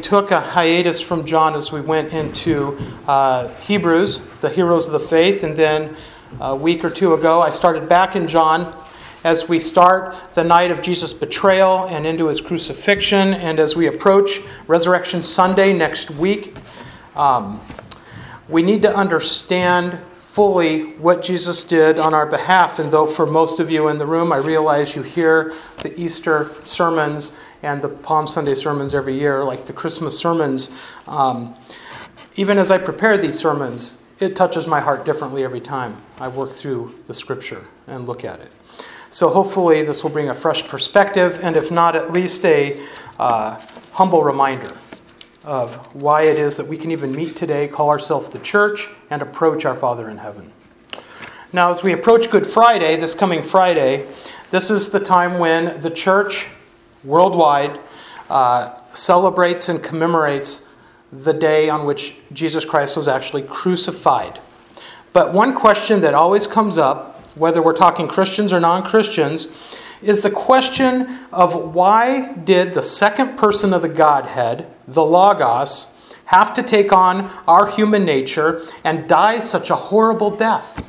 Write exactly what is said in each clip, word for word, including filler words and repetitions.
took a hiatus from John as we went into uh, Hebrews, the heroes of the faith, and then a week or two ago I started back in John as we start the night of Jesus' betrayal and into his crucifixion, and as we approach Resurrection Sunday next week. Um, we need to understand fully what Jesus did on our behalf, and though for most of you in the room I realize you hear the Easter sermons and the Palm Sunday sermons every year, like the Christmas sermons, um, even as I prepare these sermons, it touches my heart differently every time I work through the Scripture and look at it. So hopefully this will bring a fresh perspective, and if not, at least a uh, humble reminder of why it is that we can even meet today, call ourselves the church, and approach our Father in heaven. Now, as we approach Good Friday, this coming Friday, this is the time when the church worldwide uh, celebrates and commemorates the day on which Jesus Christ was actually crucified. But one question that always comes up, whether we're talking Christians or non-Christians, is the question of why did the second person of the Godhead, the Logos, have to take on our human nature and die such a horrible death?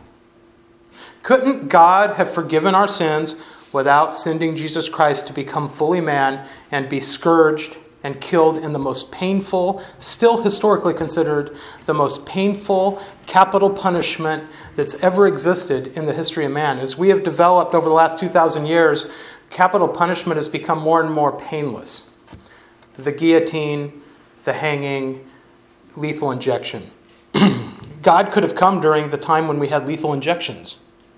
Couldn't God have forgiven our sins without sending Jesus Christ to become fully man and be scourged and killed in the most painful, still historically considered the most painful capital punishment that's ever existed in the history of man? As we have developed over the last two thousand years, capital punishment has become more and more painless. The guillotine, the hanging, lethal injection. God could have come during the time when we had lethal injections.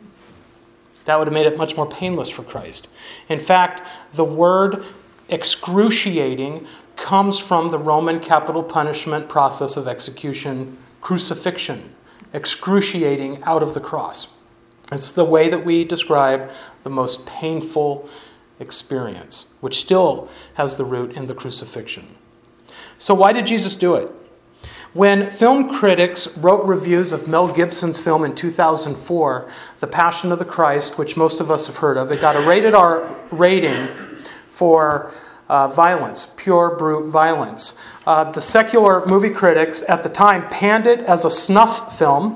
That would have made it much more painless for Christ. In fact, the word excruciating comes from the Roman capital punishment process of execution, crucifixion, excruciating out of the cross. It's the way that we describe the most painful experience, which still has the root in the crucifixion. So why did Jesus do it? When film critics wrote reviews of Mel Gibson's film in two thousand four, The Passion of the Christ, which most of us have heard of, it got a rated R rating for uh, violence, pure, brute violence. Uh, the secular movie critics at the time panned it as a snuff film,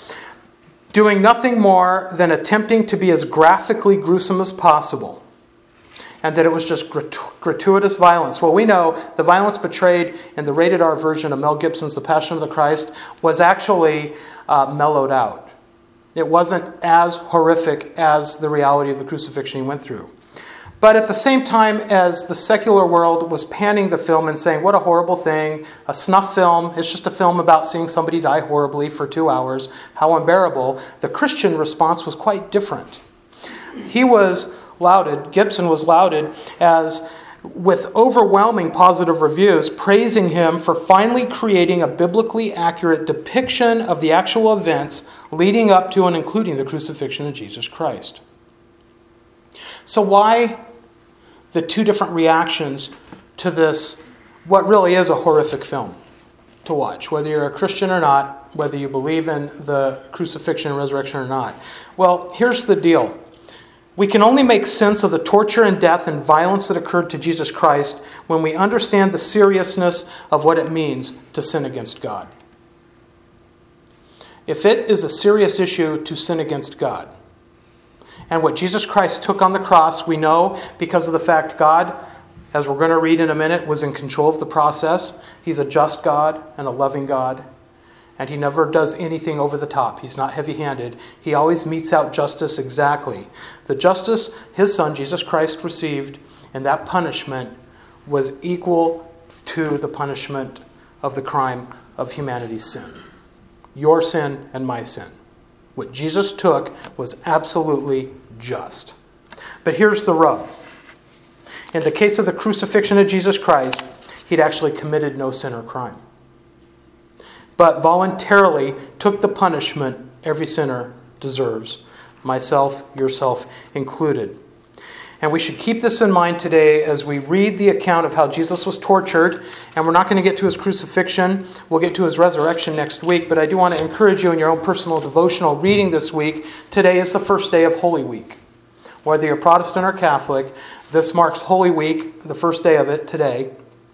doing nothing more than attempting to be as graphically gruesome as possible, and that it was just gratu- gratuitous violence. Well, we know the violence portrayed in the rated R version of Mel Gibson's The Passion of the Christ was actually uh, mellowed out. It wasn't as horrific as the reality of the crucifixion he went through. But at the same time as the secular world was panning the film and saying, what a horrible thing, a snuff film, it's just a film about seeing somebody die horribly for two hours, how unbearable, the Christian response was quite different. He was lauded, Gibson was lauded as, with overwhelming positive reviews, praising him for finally creating a biblically accurate depiction of the actual events leading up to and including the crucifixion of Jesus Christ. So why the two different reactions to this, what really is a horrific film to watch, whether you're a Christian or not, whether you believe in the crucifixion and resurrection or not? Well, here's the deal. We can only make sense of the torture and death and violence that occurred to Jesus Christ when we understand the seriousness of what it means to sin against God. If it is a serious issue to sin against God, and what Jesus Christ took on the cross, we know because of the fact God, as we're going to read in a minute, was in control of the process. He's a just God and a loving God. And he never does anything over the top. He's not heavy-handed. He always metes out justice exactly. The justice his son, Jesus Christ, received in that punishment was equal to the punishment of the crime of humanity's sin. Your sin and my sin. What Jesus took was absolutely just. But here's the rub. In the case of the crucifixion of Jesus Christ, he'd actually committed no sin or crime, but voluntarily took the punishment every sinner deserves, myself, yourself included. And we should keep this in mind today as we read the account of how Jesus was tortured. And we're not going to get to his crucifixion. We'll get to his resurrection next week. But I do want to encourage you in your own personal devotional reading this week. Today is the first day of Holy Week. Whether you're Protestant or Catholic, this marks Holy Week, the first day of it today.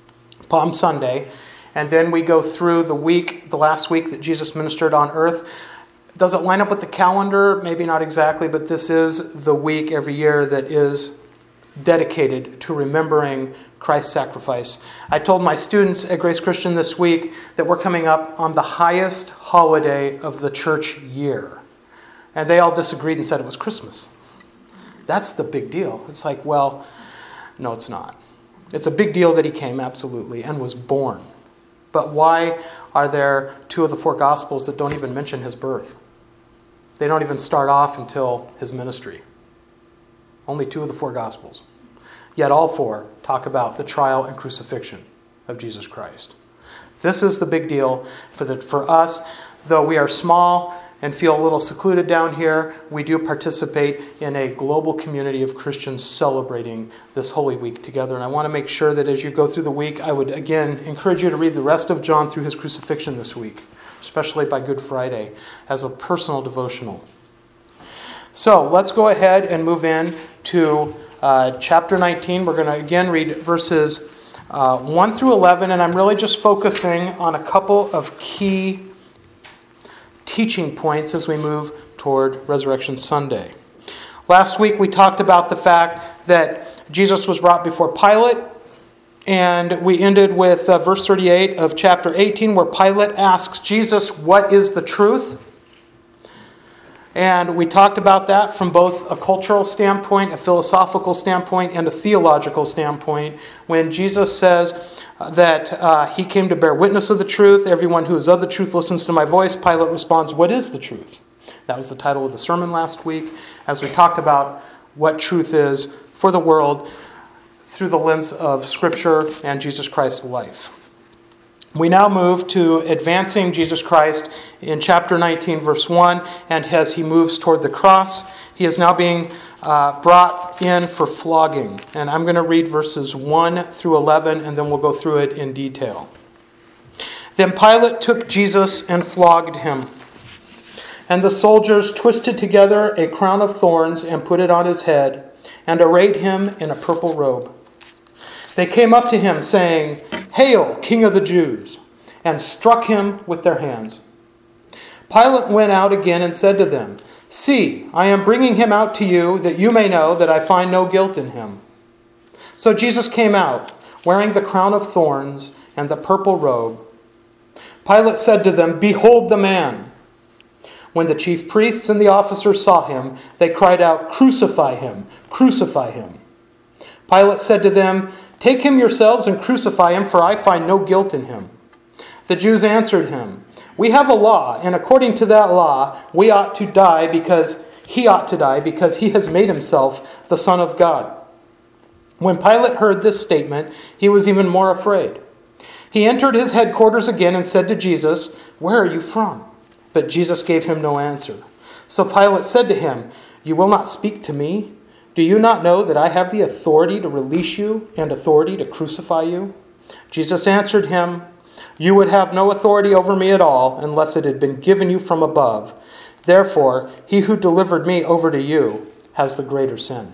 Palm Sunday, and then we go through the week, the last week that Jesus ministered on earth. Does it line up with the calendar? Maybe not exactly, but this is the week every year that is dedicated to remembering Christ's sacrifice. I told my students at Grace Christian this week that we're coming up on the highest holiday of the church year. And they all disagreed and said it was Christmas. That's the big deal. It's like, well, no, it's not. It's a big deal that he came, absolutely, and was born. But why are there two of the four Gospels that don't even mention his birth? They don't even start off until his ministry. Only two of the four Gospels. Yet all four talk about the trial and crucifixion of Jesus Christ. This is the big deal for the, for us. Though we are small and feel a little secluded down here, we do participate in a global community of Christians celebrating this Holy Week together. And I want to make sure that as you go through the week, I would again encourage you to read the rest of John through his crucifixion this week, especially by Good Friday, as a personal devotional. So let's go ahead and move in to uh, chapter nineteen. We're going to again read verses uh, one through eleven, and I'm really just focusing on a couple of key teaching points as we move toward Resurrection Sunday. Last week we talked about the fact that Jesus was brought before Pilate, and we ended with uh, verse thirty-eight of chapter eighteen, where Pilate asks Jesus, "What is the truth?" And we talked about that from both a cultural standpoint, a philosophical standpoint, and a theological standpoint. When Jesus says that uh, he came to bear witness of the truth, everyone who is of the truth listens to my voice, Pilate responds, "What is the truth?" That was the title of the sermon last week, as we talked about what truth is for the world through the lens of Scripture and Jesus Christ's life. We now move to advancing Jesus Christ in chapter nineteen, verse one, and as he moves toward the cross, he is now being uh, brought in for flogging. And I'm going to read verses one through eleven, and then we'll go through it in detail. Then Pilate took Jesus and flogged him. And the soldiers twisted together a crown of thorns and put it on his head, and arrayed him in a purple robe. They came up to him, saying, "Hail, King of the Jews!" and struck him with their hands. Pilate went out again and said to them, "See, I am bringing him out to you, that you may know that I find no guilt in him." So Jesus came out, wearing the crown of thorns and the purple robe. Pilate said to them, "Behold the man!" When the chief priests and the officers saw him, they cried out, "Crucify him! Crucify him!" Pilate said to them, "Take him yourselves and crucify him, for I find no guilt in him." The Jews answered him, "We have a law, and according to that law, we ought to die because he ought to die because he has made himself the Son of God." When Pilate heard this statement, he was even more afraid. He entered his headquarters again and said to Jesus, "Where are you from?" But Jesus gave him no answer. So Pilate said to him, "You will not speak to me? Do you not know that I have the authority to release you and authority to crucify you?" Jesus answered him, "You would have no authority over me at all unless it had been given you from above. Therefore, he who delivered me over to you has the greater sin."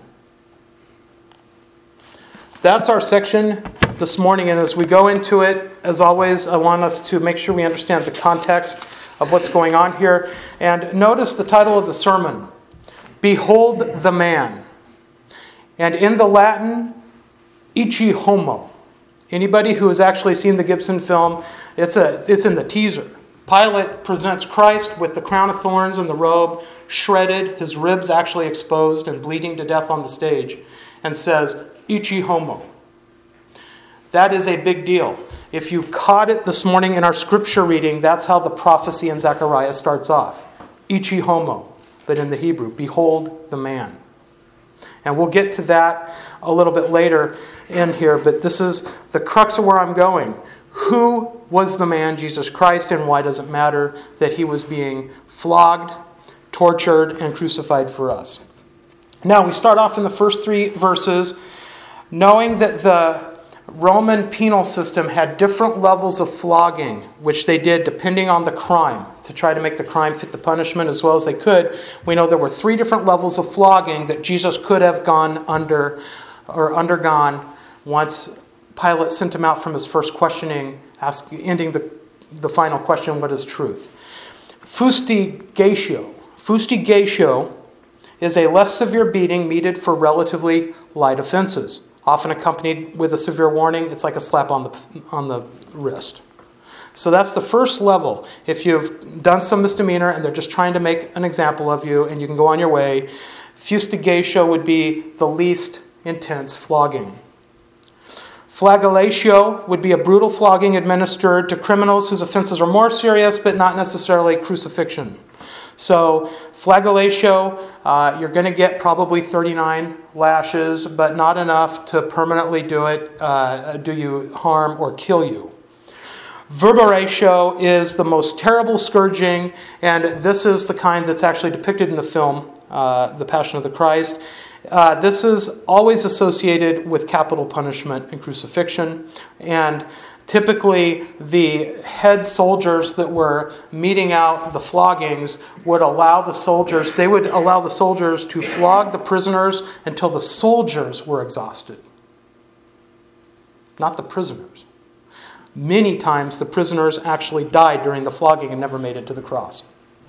That's our section this morning, and as we go into it, as always, I want us to make sure we understand the context of what's going on here. And notice the title of the sermon, "Behold the Man." And in the Latin, "Ecce homo." Anybody who has actually seen the Gibson film, it's a it's in the teaser. Pilate presents Christ with the crown of thorns and the robe, shredded, his ribs actually exposed and bleeding to death on the stage, and says, "Ecce homo." That is a big deal. If you caught it this morning in our scripture reading, that's how the prophecy in Zechariah starts off. "Ecce homo," but in the Hebrew, "Behold the man." And we'll get to that a little bit later in here, but this is the crux of where I'm going. Who was the man, Jesus Christ, and why does it matter that he was being flogged, tortured, and crucified for us? Now, we start off in the first three verses knowing that the Roman penal system had different levels of flogging, which they did depending on the crime, to try to make the crime fit the punishment as well as they could. We know there were three different levels of flogging that Jesus could have gone under or undergone once Pilate sent him out from his first questioning, ask, ending the, the final question, what is truth? Fustigatio. Fustigatio is a less severe beating meted for relatively light offenses, often accompanied with a severe warning. It's like a slap on the on the wrist. So that's the first level. If you've done some misdemeanor and they're just trying to make an example of you and you can go on your way, fustigatio would be the least intense flogging. Flagellatio would be a brutal flogging administered to criminals whose offenses are more serious, but not necessarily crucifixion. So flagellatio, uh, you're going to get probably thirty-nine lashes, but not enough to permanently do it, uh, do you harm or kill you. Verberatio is the most terrible scourging, and this is the kind that's actually depicted in the film, uh, The Passion of the Christ. Uh, this is always associated with capital punishment and crucifixion, and typically the head soldiers that were meting out the floggings would allow the soldiers, they would allow the soldiers to flog the prisoners until the soldiers were exhausted, not the prisoners. Many times the prisoners actually died during the flogging and never made it to the cross.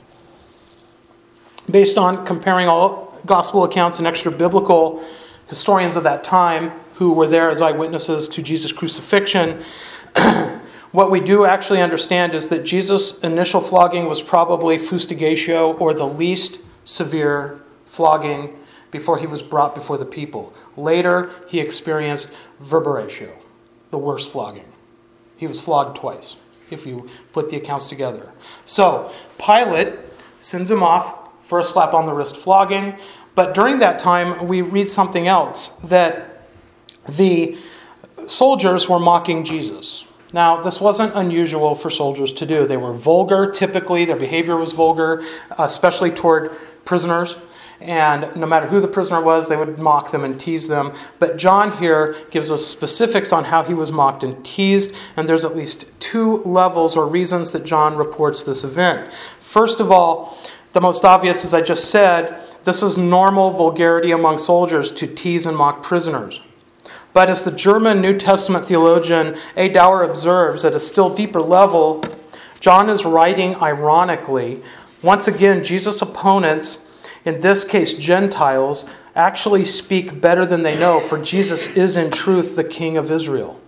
Based on comparing all gospel accounts and extra biblical historians of that time who were there as eyewitnesses to Jesus' crucifixion, what we do actually understand is that Jesus' initial flogging was probably fustigatio, or the least severe flogging, before he was brought before the people. Later, he experienced verberatio, the worst flogging. He was flogged twice, if you put the accounts together. So, Pilate sends him off for a slap on the wrist flogging. But during that time, we read something else, that the soldiers were mocking Jesus. Now, this wasn't unusual for soldiers to do. They were vulgar, typically. Their behavior was vulgar, especially toward prisoners. And no matter who the prisoner was, they would mock them and tease them. But John here gives us specifics on how he was mocked and teased. And there's at least two levels or reasons that John reports this event. First of all, the most obvious, as I just said, this is normal vulgarity among soldiers to tease and mock prisoners. But as the German New Testament theologian A. Dower observes, at a still deeper level, John is writing ironically. Once again, Jesus' opponents, in this case Gentiles, actually speak better than they know, for Jesus is in truth the King of Israel.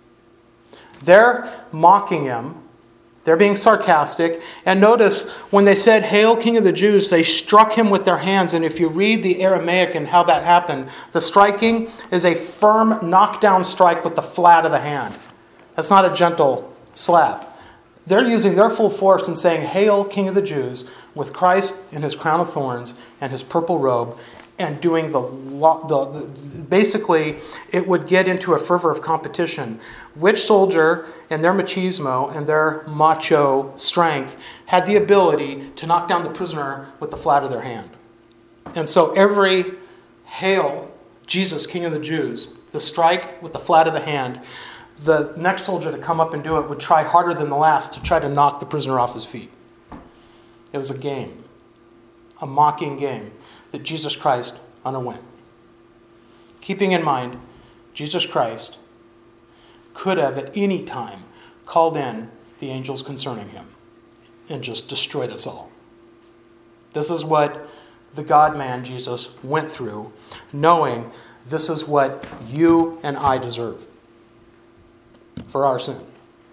They're mocking him. They're being sarcastic. And notice, when they said, "Hail, King of the Jews," they struck him with their hands. And if you read the Aramaic and how that happened, the striking is a firm knockdown strike with the flat of the hand. That's not a gentle slap. They're using their full force and saying, "Hail, King of the Jews," with Christ in his crown of thorns and his purple robe, and doing the, the basically, it would get into a fervor of competition. Which soldier, in their machismo and their macho strength, had the ability to knock down the prisoner with the flat of their hand? And so every "Hail, Jesus, King of the Jews," the strike with the flat of the hand, the next soldier to come up and do it would try harder than the last to try to knock the prisoner off his feet. It was a game, a mocking game that Jesus Christ underwent. Keeping in mind, Jesus Christ could have at any time called in the angels concerning him and just destroyed us all. This is what the God-man Jesus went through, knowing this is what you and I deserve for our sin.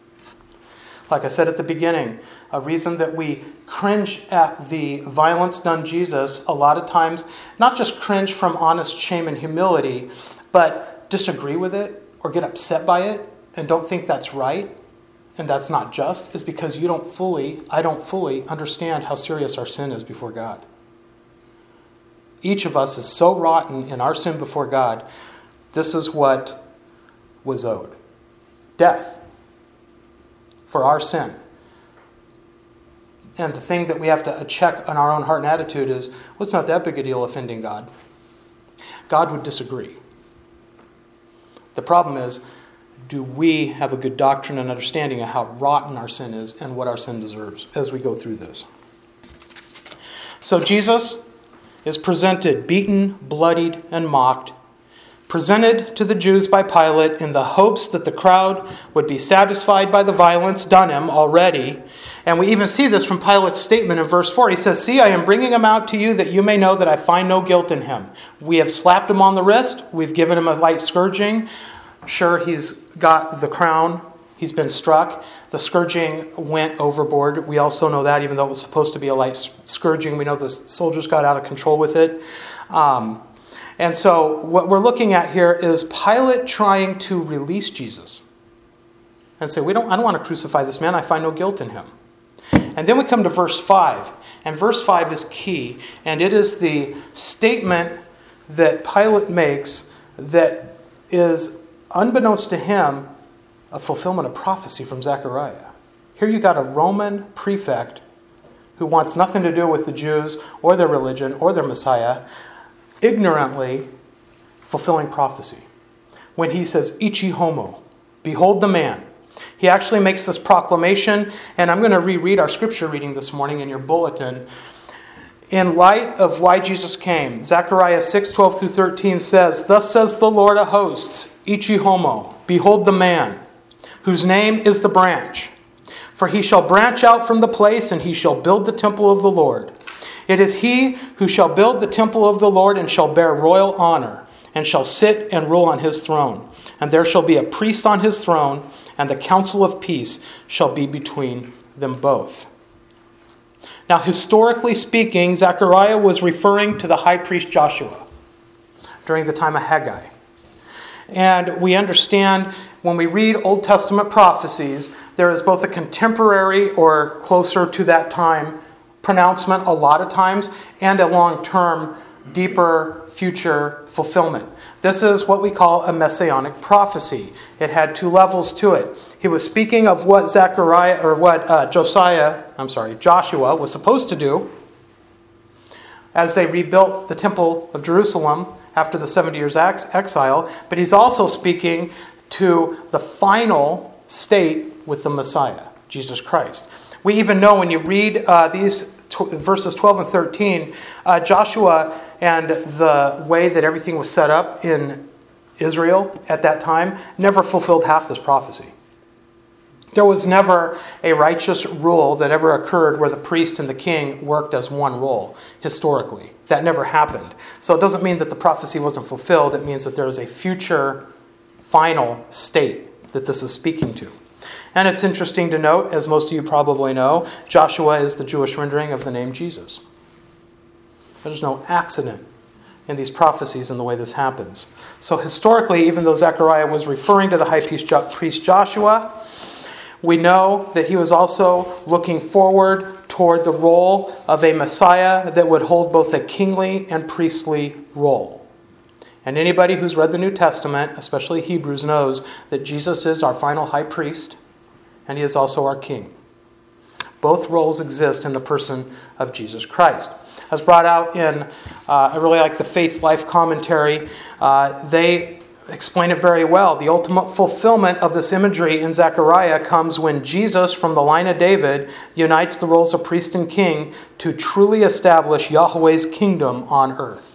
Like I said at the beginning, a reason that we cringe at the violence done Jesus, a lot of times, not just cringe from honest shame and humility, but disagree with it or get upset by it and don't think that's right and that's not just, is because you don't fully, I don't fully understand how serious our sin is before God. Each of us is so rotten in our sin before God, this is what was owed. Death. For our sin. And the thing that we have to check on our own heart and attitude is, well, it's not that big a deal offending God. God would disagree. The problem is, do we have a good doctrine and understanding of how rotten our sin is and what our sin deserves as we go through this? So Jesus is presented beaten, bloodied, and mocked presented to the Jews by Pilate in the hopes that the crowd would be satisfied by the violence done him already. And we even see this from Pilate's statement in verse four. He says, "See, I am bringing him out to you that you may know that I find no guilt in him. We have slapped him on the wrist. We've given him a light scourging. Sure, he's got the crown. He's been struck. The scourging went overboard. We also know that, even though it was supposed to be a light scourging, we know the soldiers got out of control with it. Um, and so what we're looking at here is Pilate trying to release Jesus and say, "We don't. I don't want to crucify this man. I find no guilt in him." And then we come to verse five. And verse five is key. And it is the statement that Pilate makes that is, unbeknownst to him, a fulfillment of prophecy from Zechariah. Here you got a Roman prefect who wants nothing to do with the Jews or their religion or their Messiah, ignorantly fulfilling prophecy. When he says, "Ichi homo," behold the man. He actually makes this proclamation, and I'm going to reread our scripture reading this morning in your bulletin. In light of why Jesus came, Zechariah six, twelve through thirteen says, "Thus says the Lord of hosts, Ichi homo, behold the man, whose name is the branch. For he shall branch out from the place, and he shall build the temple of the Lord. It is he who shall build the temple of the Lord, and shall bear royal honor, and shall sit and rule on his throne. And there shall be a priest on his throne, and the council of peace shall be between them both." Now, historically speaking, Zechariah was referring to the high priest Joshua during the time of Haggai. And we understand when we read Old Testament prophecies, there is both a contemporary or closer to that time pronouncement a lot of times, and a long-term, deeper future fulfillment. This is what we call a messianic prophecy. It had two levels to it. He was speaking of what Zechariah, or what uh, Josiah, I'm sorry, Joshua was supposed to do as they rebuilt the temple of Jerusalem after the seventy years ex- exile. But he's also speaking to the final state with the Messiah, Jesus Christ. We even know when you read uh, these tw- verses twelve and thirteen, uh, Joshua and the way that everything was set up in Israel at that time never fulfilled half this prophecy. There was never a righteous rule that ever occurred where the priest and the king worked as one role historically. That never happened. So it doesn't mean that the prophecy wasn't fulfilled. It means that there is a future final state that this is speaking to. And it's interesting to note, as most of you probably know, Joshua is the Jewish rendering of the name Jesus. There's no accident in these prophecies in the way this happens. So historically, even though Zechariah was referring to the high priest Joshua, we know that he was also looking forward toward the role of a Messiah that would hold both a kingly and priestly role. And anybody who's read the New Testament, especially Hebrews, knows that Jesus is our final high priest, and he is also our king. Both roles exist in the person of Jesus Christ. As brought out in, uh, I really like the Faith Life commentary, uh, they explain it very well. The ultimate fulfillment of this imagery in Zechariah comes when Jesus, from the line of David, unites the roles of priest and king to truly establish Yahweh's kingdom on earth.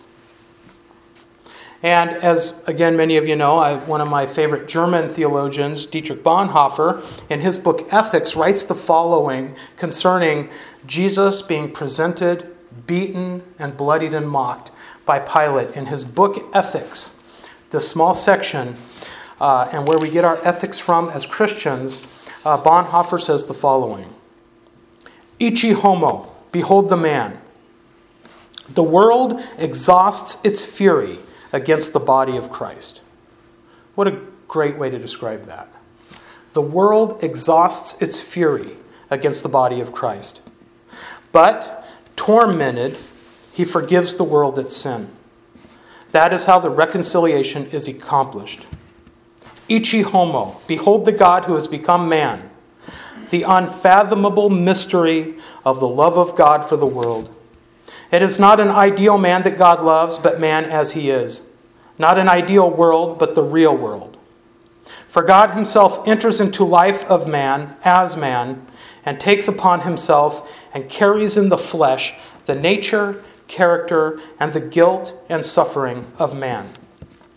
And as, again, many of you know, I, one of my favorite German theologians, Dietrich Bonhoeffer, in his book Ethics, writes the following concerning Jesus being presented, beaten, and bloodied and mocked by Pilate. In his book Ethics, this small section, uh, and where we get our ethics from as Christians, uh, Bonhoeffer says the following: "Ichi homo, behold the man. The world exhausts its fury against the body of Christ." What a great way to describe that. The world exhausts its fury against the body of Christ. But, tormented, he forgives the world its sin. That is how the reconciliation is accomplished. Ichi homo, behold the God who has become man, the unfathomable mystery of the love of God for the world. It is not an ideal man that God loves, but man as he is. Not an ideal world, but the real world. For God himself enters into life of man as man and takes upon himself and carries in the flesh the nature, character, and the guilt and suffering of man.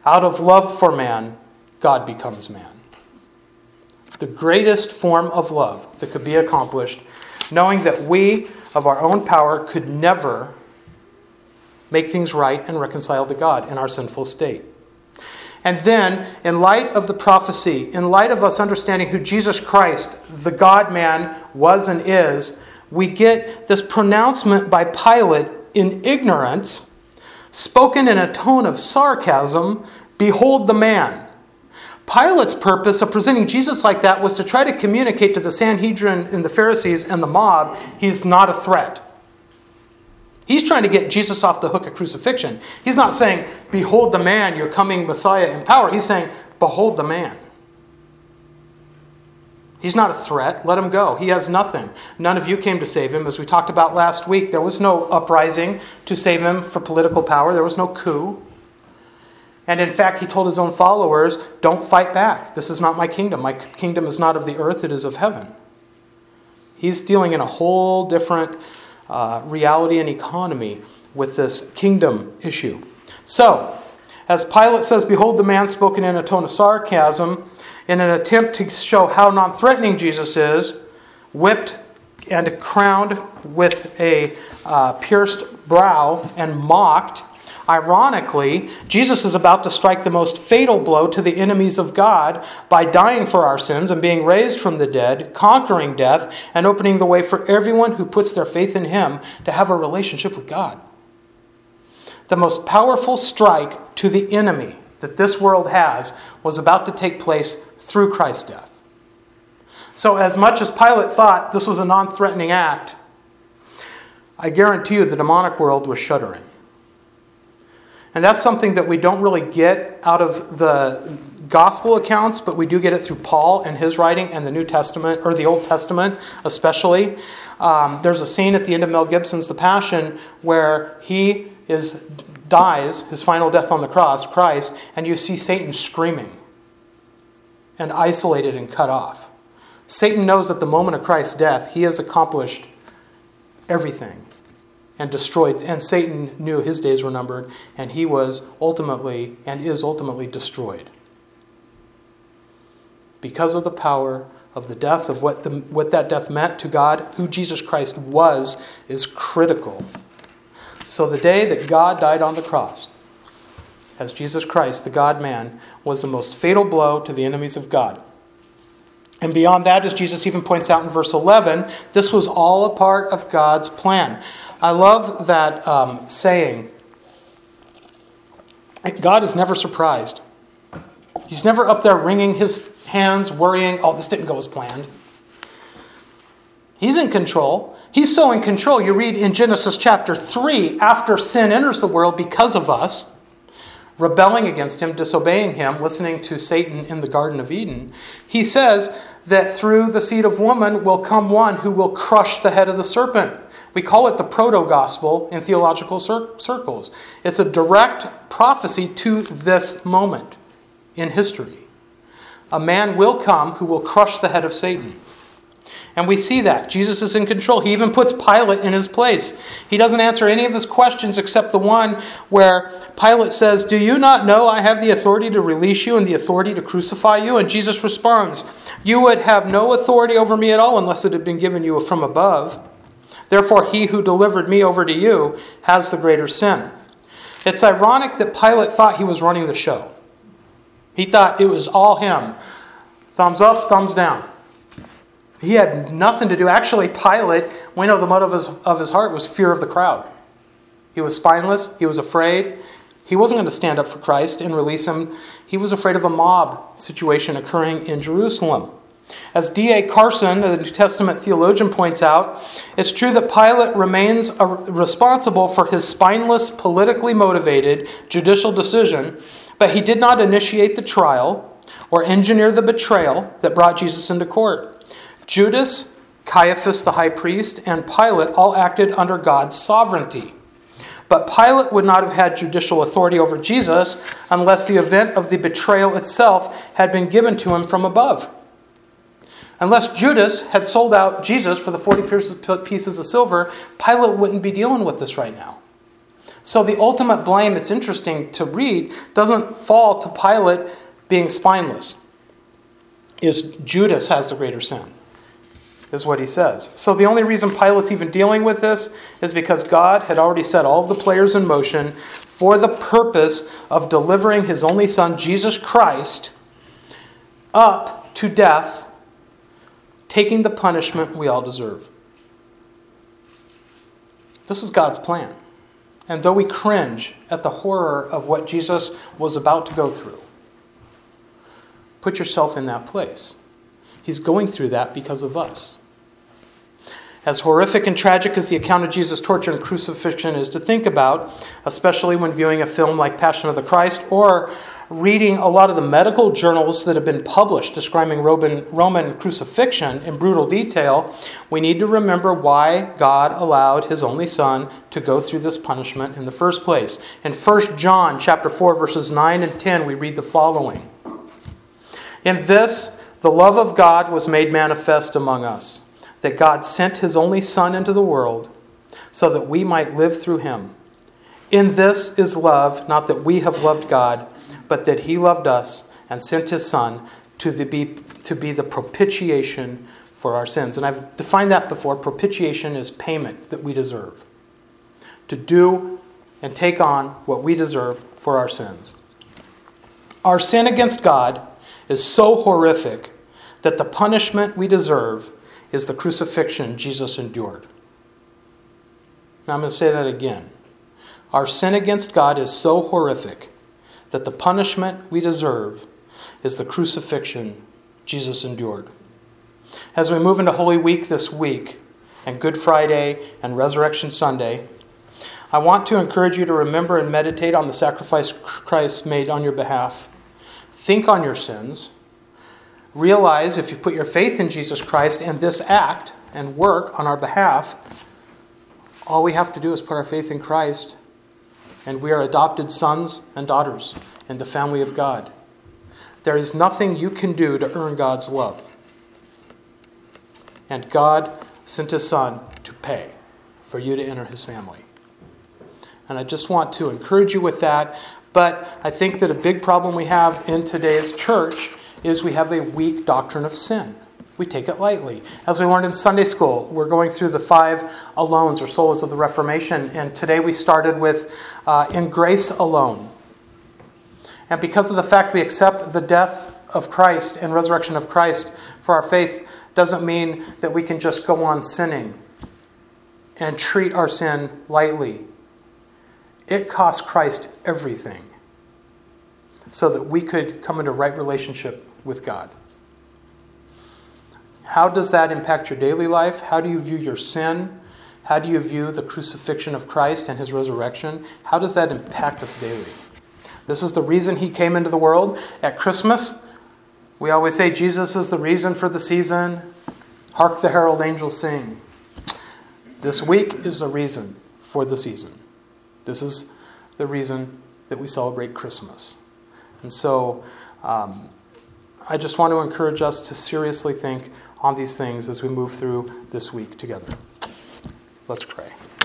Out of love for man, God becomes man. The greatest form of love that could be accomplished, knowing that we, of our own power, could never make things right and reconcile to God in our sinful state. And then, in light of the prophecy, in light of us understanding who Jesus Christ, the God-man, was and is, we get this pronouncement by Pilate in ignorance, spoken in a tone of sarcasm, "Behold the man." Pilate's purpose of presenting Jesus like that was to try to communicate to the Sanhedrin and the Pharisees and the mob, he's not a threat. He's trying to get Jesus off the hook at crucifixion. He's not saying, "Behold the man, your coming Messiah in power." He's saying, "Behold the man." He's not a threat. Let him go. He has nothing. None of you came to save him. As we talked about last week, there was no uprising to save him for political power. There was no coup. And in fact, he told his own followers, "Don't fight back. This is not my kingdom. My kingdom is not of the earth. It is of heaven." He's dealing in a whole different uh, reality and economy with this kingdom issue. So, as Pilate says, "Behold the man," spoken in a tone of sarcasm, in an attempt to show how non-threatening Jesus is, whipped and crowned with a uh, pierced brow and mocked, ironically, Jesus is about to strike the most fatal blow to the enemies of God by dying for our sins and being raised from the dead, conquering death, and opening the way for everyone who puts their faith in him to have a relationship with God. The most powerful strike to the enemy that this world has was about to take place through Christ's death. So as much as Pilate thought this was a non-threatening act, I guarantee you the demonic world was shuddering. And that's something that we don't really get out of the gospel accounts, but we do get it through Paul and his writing and the New Testament, or the Old Testament especially. Um, there's a scene at the end of Mel Gibson's The Passion where he is dies, his final death on the cross, Christ, and you see Satan screaming and isolated and cut off. Satan knows at the moment of Christ's death, he has accomplished everything and destroyed, and Satan knew his days were numbered, and he was ultimately, and is ultimately destroyed. Because of the power of the death, of what, the, what that death meant to God, who Jesus Christ was, is critical. So the day that God died on the cross, as Jesus Christ, the God-man, was the most fatal blow to the enemies of God. And beyond that, as Jesus even points out in verse eleven, this was all a part of God's plan. I love that um, saying, God is never surprised. He's never up there wringing his hands, worrying, "Oh, this didn't go as planned." He's in control. He's so in control. You read in Genesis chapter three, after sin enters the world because of us, rebelling against him, disobeying him, listening to Satan in the Garden of Eden, he says that through the seed of woman will come one who will crush the head of the serpent. We call it the proto-gospel in theological cir- circles. It's a direct prophecy to this moment in history. A man will come who will crush the head of Satan. And we see that. Jesus is in control. He even puts Pilate in his place. He doesn't answer any of his questions except the one where Pilate says, "Do you not know I have the authority to release you and the authority to crucify you?" And Jesus responds, "You would have no authority over me at all unless it had been given you from above. Therefore, he who delivered me over to you has the greater sin." It's ironic that Pilate thought he was running the show. He thought it was all him. Thumbs up, thumbs down. He had nothing to do. Actually, Pilate, we know the motive of his, of his heart was fear of the crowd. He was spineless. He was afraid. He wasn't going to stand up for Christ and release him. He was afraid of a mob situation occurring in Jerusalem. As D A Carson, the New Testament theologian, points out, it's true that Pilate remains responsible for his spineless, politically motivated judicial decision, but he did not initiate the trial or engineer the betrayal that brought Jesus into court. Judas, Caiaphas the high priest, and Pilate all acted under God's sovereignty. But Pilate would not have had judicial authority over Jesus unless the event of the betrayal itself had been given to him from above. Unless Judas had sold out Jesus for the forty pieces of silver, Pilate wouldn't be dealing with this right now. So the ultimate blame, it's interesting to read, doesn't fall to Pilate being spineless. Is Judas has the greater sin, is what he says. So the only reason Pilate's even dealing with this is because God had already set all of the players in motion for the purpose of delivering his only son, Jesus Christ, up to death, taking the punishment we all deserve. This is God's plan. And though we cringe at the horror of what Jesus was about to go through, put yourself in that place. He's going through that because of us. As horrific and tragic as the account of Jesus' torture and crucifixion is to think about, especially when viewing a film like Passion of the Christ or reading a lot of the medical journals that have been published describing Roman, Roman crucifixion in brutal detail, we need to remember why God allowed his only son to go through this punishment in the first place. In First John chapter four, verses nine and ten, we read the following. In this, the love of God was made manifest among us, that God sent his only Son into the world so that we might live through him. In this is love, not that we have loved God, but that he loved us and sent his Son to, the, be, to be the propitiation for our sins. And I've defined that before. Propitiation is payment that we deserve. To do and take on what we deserve for our sins. Our sin against God is so horrific that the punishment we deserve is the crucifixion Jesus endured. Now I'm going to say that again. Our sin against God is so horrific that the punishment we deserve is the crucifixion Jesus endured. As we move into Holy Week this week, and Good Friday and Resurrection Sunday, I want to encourage you to remember and meditate on the sacrifice Christ made on your behalf. Think on your sins. Realize if you put your faith in Jesus Christ and this act and work on our behalf, all we have to do is put our faith in Christ, and we are adopted sons and daughters in the family of God. There is nothing you can do to earn God's love. And God sent his Son to pay for you to enter his family. And I just want to encourage you with that. But I think that a big problem we have in today's church is we have a weak doctrine of sin. We take it lightly. As we learned in Sunday school, we're going through the five alones or solas of the Reformation. And today we started with uh, in grace alone. And because of the fact we accept the death of Christ and resurrection of Christ for our faith, doesn't mean that we can just go on sinning and treat our sin lightly. It cost Christ everything so that we could come into right relationship with God. How does that impact your daily life? How do you view your sin? How do you view the crucifixion of Christ and his resurrection? How does that impact us daily? This is the reason he came into the world. At Christmas, we always say Jesus is the reason for the season. Hark the herald angels sing. This week is the reason for the season. This is the reason that we celebrate Christmas. And so um, I just want to encourage us to seriously think on these things as we move through this week together. Let's pray.